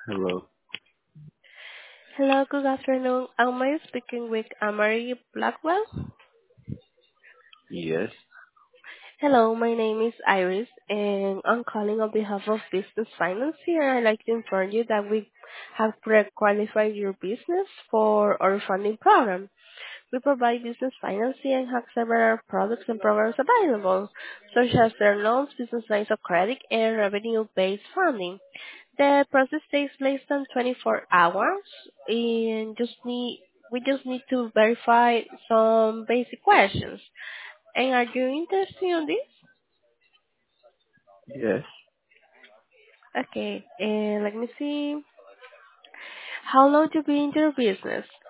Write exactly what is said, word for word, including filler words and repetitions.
Hello. Hello, good afternoon. Am I speaking with Amari Blackwell? Yes. Hello, my name is Iris, and I'm calling on behalf of Business Finance here. I'd like to inform you that we have pre-qualified your business for our funding program. We provide business financing and have several products and programs available, such as their loans, business lines of credit, and revenue-based funding. The process takes less than twenty-four hours, and just need we just need to verify some basic questions. And are you interested in this? Yes. Okay, and let me see. How long you been in your business?